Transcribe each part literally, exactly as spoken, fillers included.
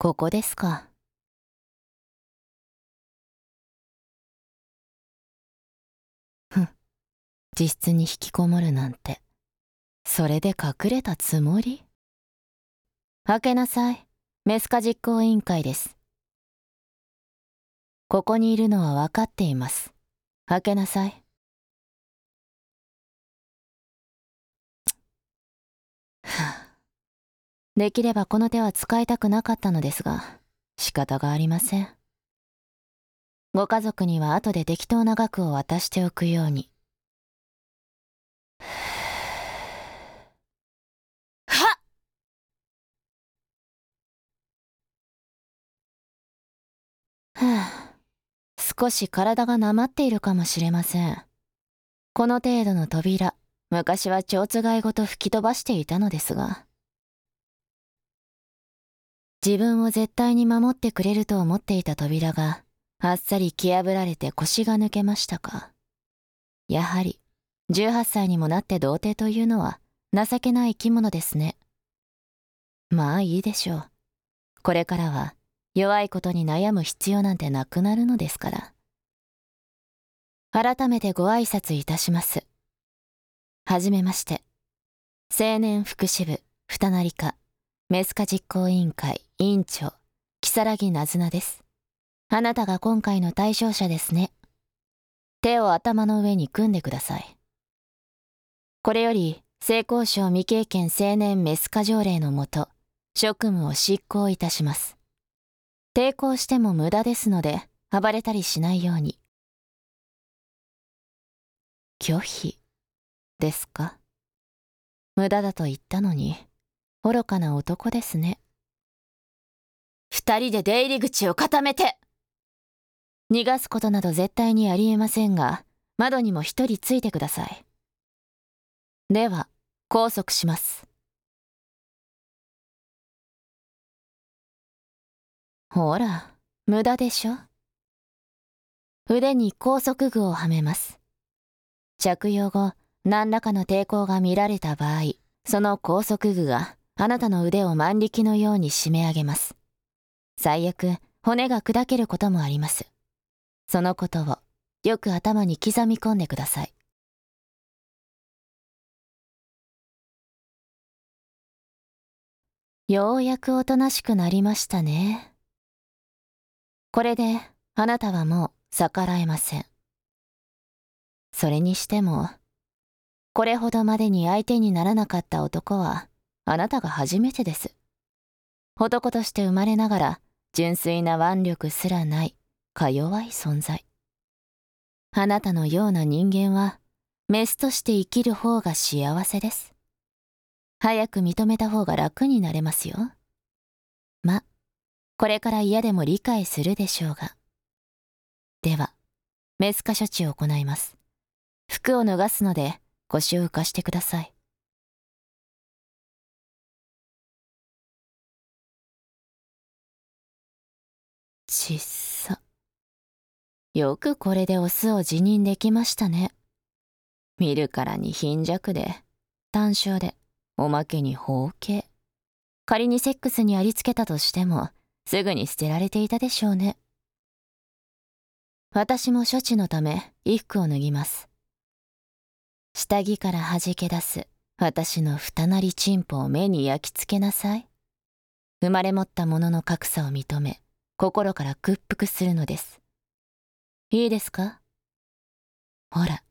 ここですか。ふん、自室に引きこもるなんて、それで隠れたつもり？開けなさい。メスカ実行委員会です。ここにいるのは分かっています。開けなさい。できればこの手は使いたくなかったのですが、仕方がありません。ご家族には後で適当な額を渡しておくように。はっ！はあ、少し体がなまっているかもしれません。この程度の扉、昔は蝶番ごと吹き飛ばしていたのですが。自分を絶対に守ってくれると思っていた扉が、あっさり蹴破られて腰が抜けましたか。やはり、じゅうはっさいにもなって童貞というのは情けない生き物ですね。まあいいでしょう。これからは弱いことに悩む必要なんてなくなるのですから。改めてご挨拶いたします。はじめまして。青年福祉部二成課メスカ実行委員会委員長如月なずなです。あなたが今回の対象者ですね。手を頭の上に組んでください。これより性交渉未経験青年メスカ条例のもと職務を執行いたします。抵抗しても無駄ですので暴れたりしないように。拒否ですか。無駄だと言ったのに愚かな男ですね。二人で出入り口を固めて。逃がすことなど絶対にありえませんが、窓にも一人ついてください。では拘束します。ほら、無駄でしょ。腕に拘束具をはめます。着用後、何らかの抵抗が見られた場合、その拘束具があなたの腕を万力のように締め上げます。最悪、骨が砕けることもあります。そのことをよく頭に刻み込んでください。ようやくおとなしくなりましたね。これであなたはもう逆らえません。それにしても、これほどまでに相手にならなかった男はあなたが初めてです。男として生まれながら純粋な腕力すらないか弱い存在。あなたのような人間はメスとして生きる方が幸せです。早く認めた方が楽になれますよ。ま、これから嫌でも理解するでしょうが。では、メス化処置を行います。服を脱がすので腰を浮かしてください。ちっさ。よくこれでオスを辞任できましたね。見るからに貧弱で、短小で、おまけに包茎。仮にセックスにありつけたとしても、すぐに捨てられていたでしょうね。私も処置のため衣服を脱ぎます。下着から弾け出す私の二なりチンポを目に焼き付けなさい。生まれ持ったものの格差を認め、心から屈服するのです。いいですか？ほら。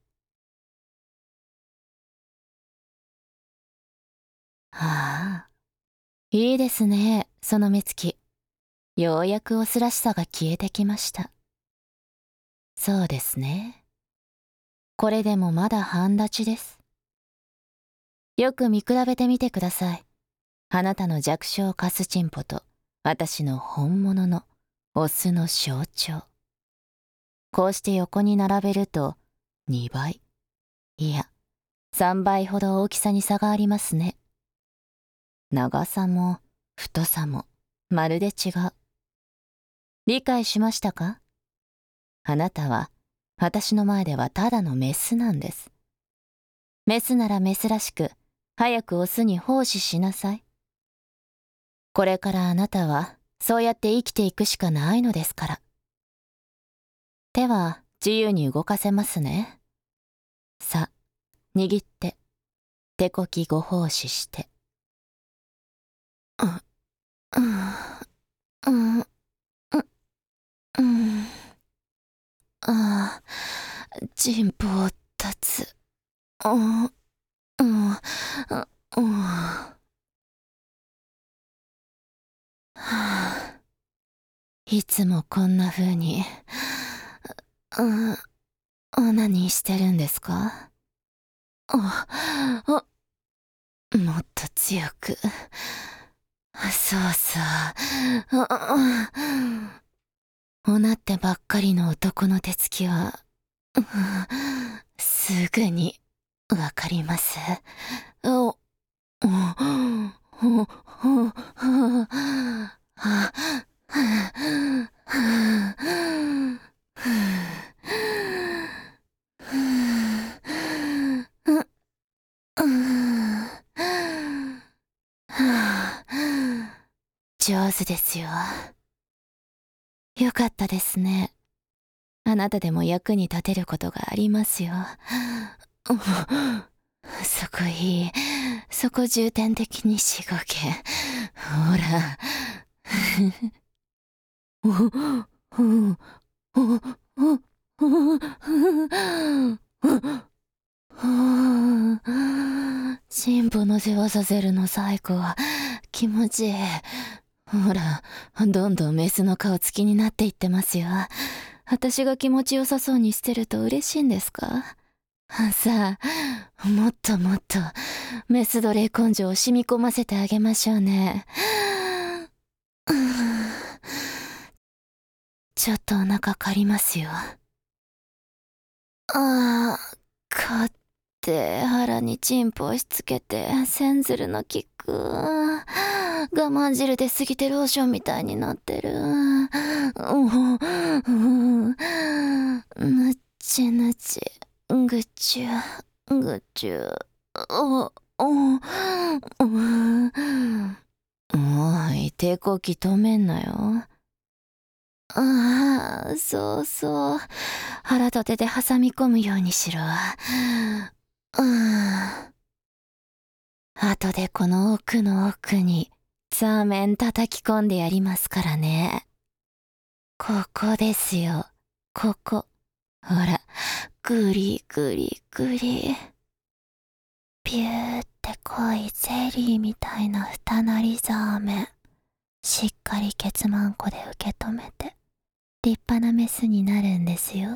はあ、いいですね、その目つき。ようやくオスらしさが消えてきました。そうですね。これでもまだ半立ちです。よく見比べてみてください。あなたの弱小カスチンポと私の本物のオスの象徴。こうして横に並べるとにばい、いやさんばいほど大きさに差がありますね。長さも太さもまるで違う。理解しましたか？あなたは私の前ではただのメスなんです。メスならメスらしく早くオスに奉仕しなさい。これからあなたはそうやって生きていくしかないのですから。手は自由に動かせますね。さ、握って、手こきご奉仕して。あ、うん、うん、うん、うん。ああ、人望立つ。うん、うん、うん。はあ、いつもこんな風に、うん、オナニーしてるんですか？あ、あ、もっと強く。そうそう。あ、おなってばっかりの男の手つきは、すぐにわかります。お、お、お、お、上手ですよ。よかったですね。あなたでも役に立てることがありますよ。そこいい。そこ重点的にしごけ。ほら。進歩の世話させるの最高。気持ちいい。ほら、どんどんメスの顔つきになっていってますよ。私が気持ちよさそうにしてると嬉しいんですか？さあ、もっともっと、メス奴隷根性を染み込ませてあげましょうね。ちょっとお腹借りますよ。ああ、買って腹にチンポ押し付けて、センズルのキック。我慢汁で過ぎてローションみたいになってる。ぬちぬち、ぐちゅ、ぐちゅ。お、お、おい、手こき止めんなよ。ああ、そうそう。腹と手で挟み込むようにしろ。うん。後でこの奥の奥に、ザーメン叩き込んでやりますからね。ここですよ。ここ。ほら、ぐりぐりぐり。ピューって濃いゼリーみたいな二なりザーメン。しっかりケツマンコで受け止めて。立派なメスになるんですよ。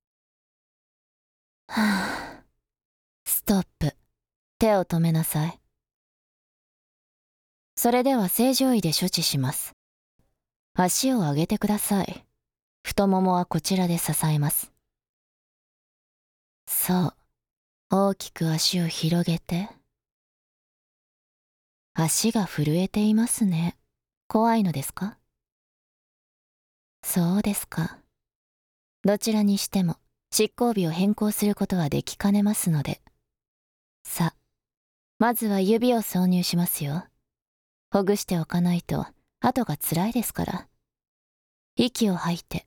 はあ、ストップ。手を止めなさい。それでは正常位で処置します。足を上げてください。太ももはこちらで支えます。そう。大きく足を広げて。足が震えていますね。怖いのですか？そうですか。どちらにしても執行日を変更することはできかねますので。さ、まずは指を挿入しますよ。ほぐしておかないと後が辛いですから。息を吐いて。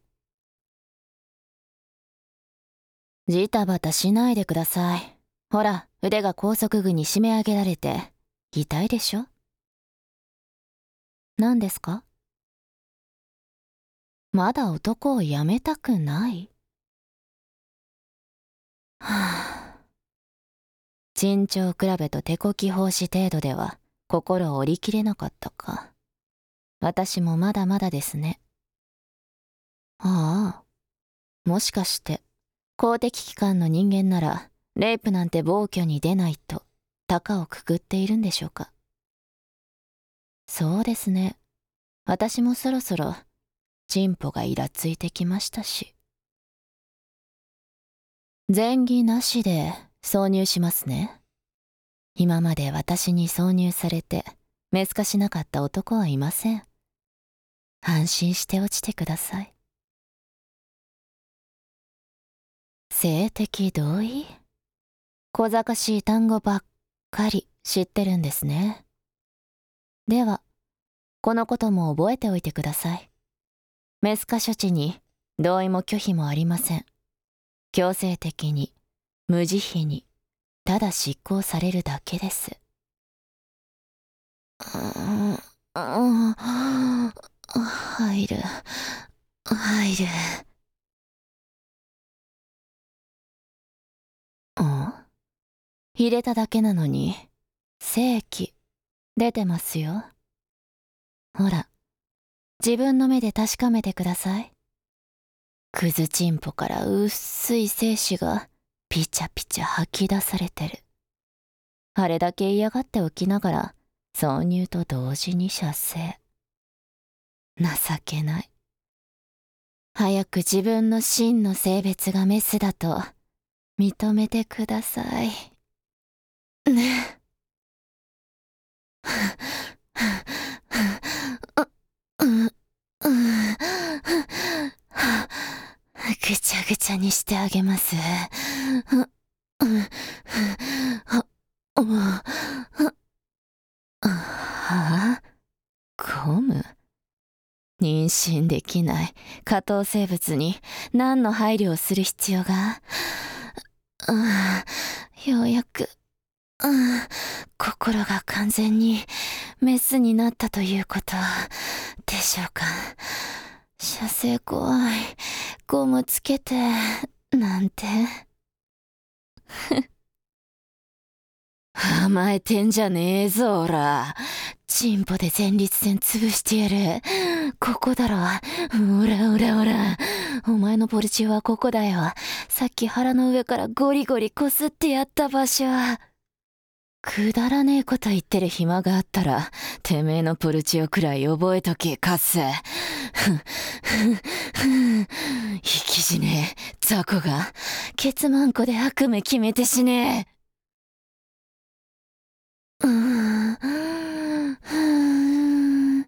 ジタバタしないでください。ほら、腕が高速具に締め上げられて、痛いでしょ？何ですか？まだ男をやめたくない？はぁ。珍鳥比べと手こき奉仕程度では心を折り切れなかったか。私もまだまだですね。ああ、もしかして、公的機関の人間なら、レイプなんて暴挙に出ないと、高をくくっているんでしょうか。そうですね。私もそろそろ、チンポがイラついてきましたし。前儀なしで挿入しますね。今まで私に挿入されて、メス化しなかった男はいません。安心して落ちてください。性的同意？小賢しい単語ばっかり知ってるんですね。では、 このことも覚えておいてください。メス化処置に同意も拒否もありません。強制的に、無慈悲に、ただ執行されるだけです。うんうん入る入るうん入れただけなのに精液出てますよ。ほら、自分の目で確かめてください。クズチンポから薄い精子がピチャピチャ吐き出されてる。あれだけ嫌がっておきながら挿入と同時に射精。情けない。早く自分の真の性別がメスだと認めてください。ね。ぐちゃぐちゃにしてあげます。はあ？ゴム？妊娠できない下等生物に何の配慮をする必要が？ようやく心が完全にメスになったということでしょうか。射精怖い、ゴムつけてなんて甘えてんじゃねえぞおら。チンポで前立腺潰してやる。ここだろ。おらおらおら。お前のポルチオはここだよ。さっき腹の上からゴリゴリこすってやった場所。くだらねえこと言ってる暇があったら、てめえのポルチオくらい覚えとけ、カス。生き死ねえ、雑魚が。ケツマンコで悪夢決めてしねえ。うーん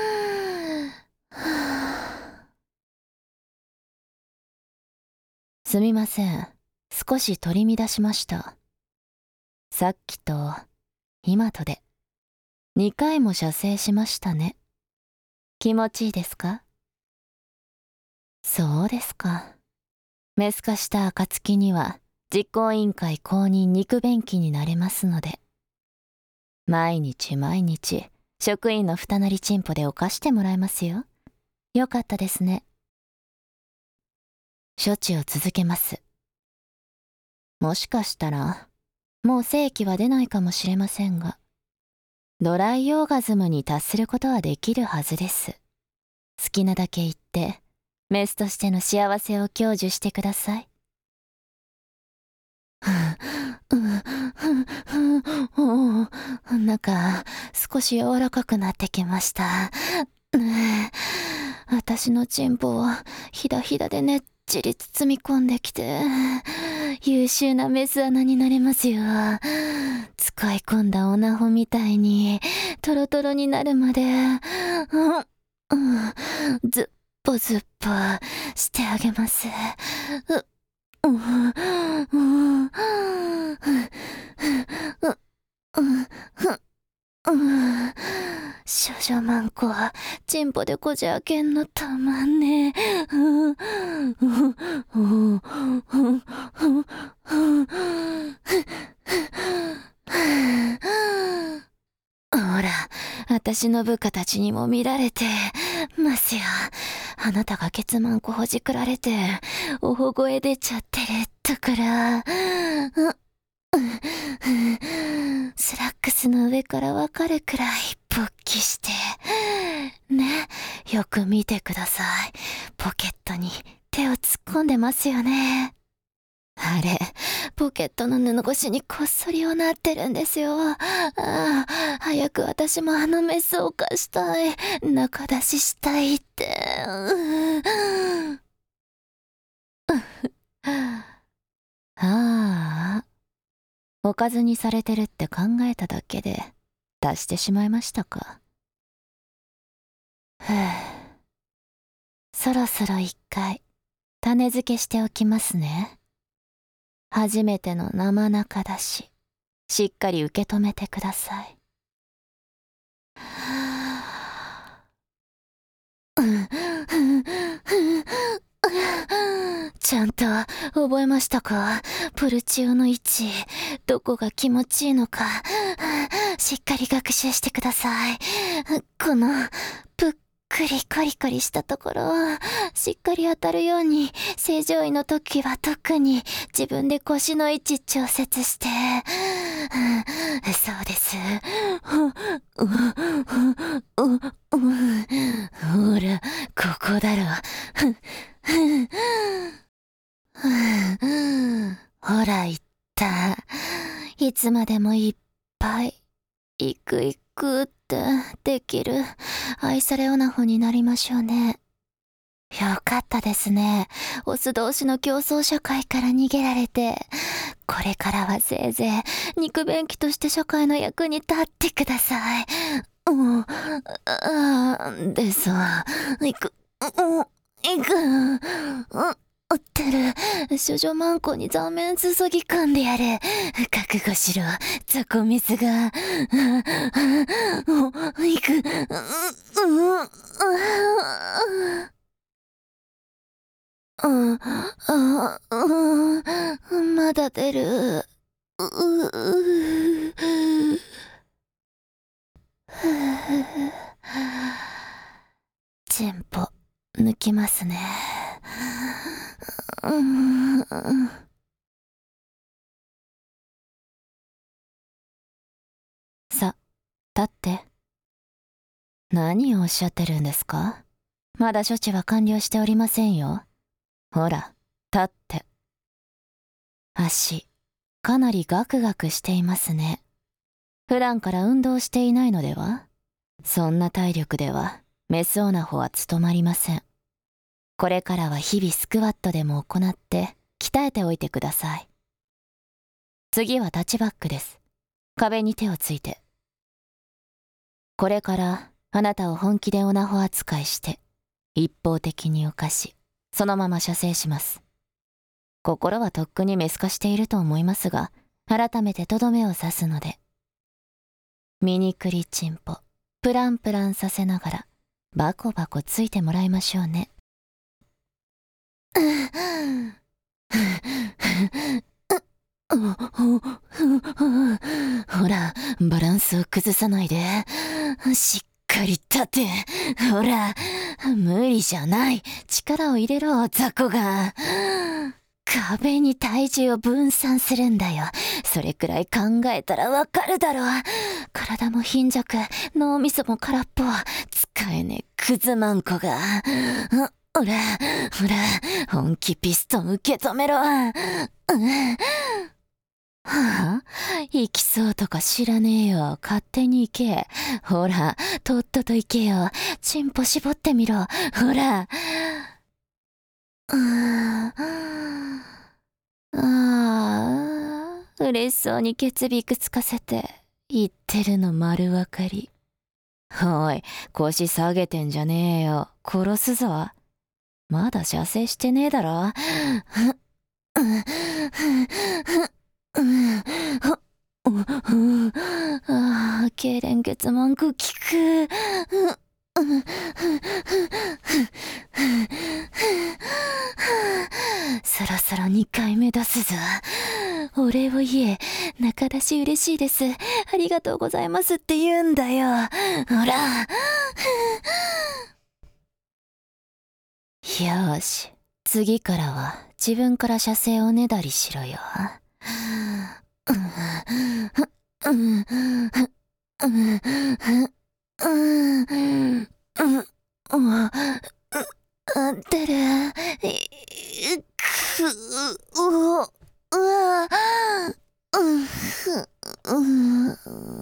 すみません。少し取り乱しました。さっきと今とでにかいも射精しましたね。気持ちいいですか？そうですか。メス化した暁には実行委員会公認肉便器になれますので、毎日毎日職員の二なりチンポで犯してもらいますよ。よかったですね。処置を続けます。もしかしたらもう精液は出ないかもしれませんが、ドライオーガズムに達することはできるはずです。好きなだけ言ってメスとしての幸せを享受してください。なんか少し柔らかくなってきました。私のチンポをひだひだでねっちり包み込んできて、優秀なメス穴になれますよ。使い込んだオナホみたいにトロトロになるまで、うんうん、ずっぽずっぽしてあげます。ううんうんうん少女マンコはチンポでこじ開けんのたまんねえ。ほら、私の部下たちにも見られてますよ。あなたがケツマンコほじくられておほ声出ちゃってるだから、スラックスの上からわかるくらい勃起してね。よく見てください。ポケットに手を突っ込んでますよね。あれ、ポケットの布越しにこっそりをなってるんですよ。ああ、早く私もあのメスを貸したい。中出ししたいって。ああ、おかずにされてるって考えただけで出してしまいましたか。ふう、そろそろ一回種付けしておきますね。初めての生中だし、しっかり受け止めてください。 ちゃんと覚えましたか？ポルチオの位置、どこが気持ちいいのか、しっかり学習してください。このぷっくりコリコリしたところをしっかり当たるように、正常位の時は特に自分で腰の位置調節して。そうです。ほら、ここだろ。ほら言った。いつまでもいっぱいいくいくってできる愛されオナホになりましょうね。よかったですね。オス同士の競争社会から逃げられて、これからはせいぜい肉便器として社会の役に立ってください。うん、あですわ。いく、うん、いく、うん、ってる。処女マンコに座面注ぎ込んでやる。覚悟しろ、ザコメスが。いく、うん、うん、うん、あ、うん、まだ出る。う、う、チンポ、抜きますね。うん、さ、立って。何をおっしゃってるんですか？まだ処置は完了しておりませんよ。ほら、立って。足、かなりガクガクしていますね。普段から運動していないのでは？そんな体力ではメスオナホは務まりません。これからは日々スクワットでも行って鍛えておいてください。次はタッチバックです。壁に手をついて。これからあなたを本気でオナホ扱いして一方的に犯し、そのまま射精します。心はとっくにメス化していると思いますが、改めてとどめを刺すので。ミニクリチンポ、プランプランさせながらバコバコついてもらいましょうね。ほら、バランスを崩さないで。しっかり立て。ほら、無理じゃない。力を入れろ、雑魚が。壁に体重を分散するんだよ。それくらい考えたらわかるだろ。体も貧弱、脳みそも空っぽ。使えねえクズマンコが。ほら、ほら、本気ピストン受け止めろ。うん、はあ、行きそうとか知らねえよ。勝手に行け。ほら、とっとと行けよ。チンポ絞ってみろ。ほら。うーん、ああ、嬉しそうにケツビクつかせて言ってるの丸わかり。おい、腰下げてんじゃねえよ。殺すぞ。まだ射精してねえだろ。ああ、痙攣血文句聞く。そろそろにかいめ出すぞ。お礼を言え。中出し嬉しいです。ありがとうございますって言うんだよ。ほら。よーし。次からは自分から射精をねだりしろよ。出る。くう、うわ、うんふ、うん、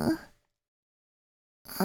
あ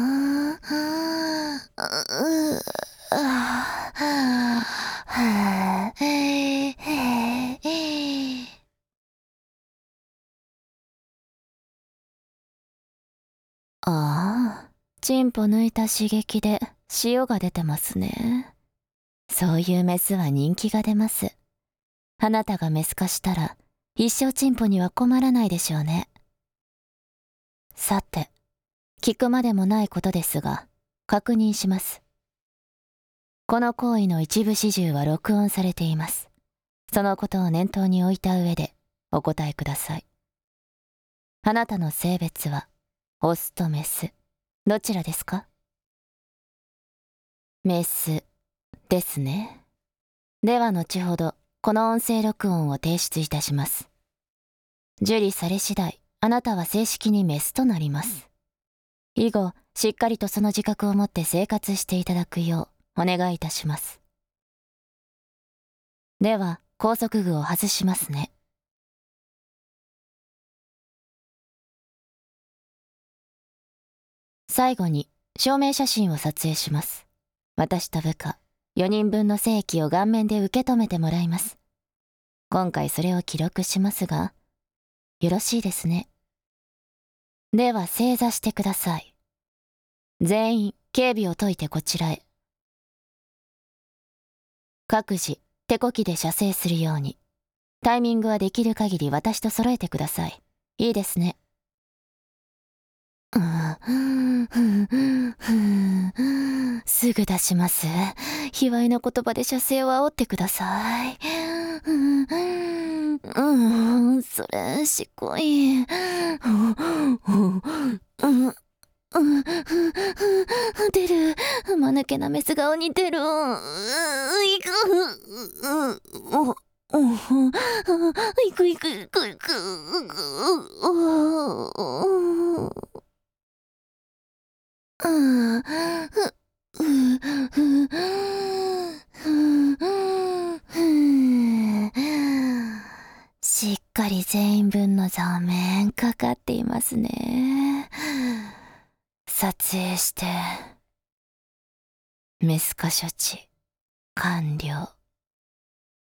あ、チンポ抜いた刺激で塩が出てますね。そういうメスは人気が出ます。あなたがメス化したら一生チンポには困らないでしょうね。さて、聞くまでもないことですが、確認します。 この行為の一部始終は録音されています。そのことを念頭に置いた上でお答えください。あなたの性別はオスとメス、どちらですか？メスですね。では後ほどこの音声録音を提出いたします。受理され次第、あなたは正式にメスとなります。以後、しっかりとその自覚を持って生活していただくようお願いいたします。では、拘束具を外しますね。最後に、証明写真を撮影します。私と部下、よにんぶんの精液を顔面で受け止めてもらいます。今回それを記録しますが、よろしいですね。では正座してください。全員警備を解いてこちらへ。各自手こきで射精するように。タイミングはできる限り私と揃えてください。いいですね。すぐ出します。卑猥な言葉で射精を煽ってください。うん、それしこい。出る。間抜けなメス顔に出る。いく。いくいくいくいく。しっかり全員分の座面かかっていますね。撮影してメス化処置完了。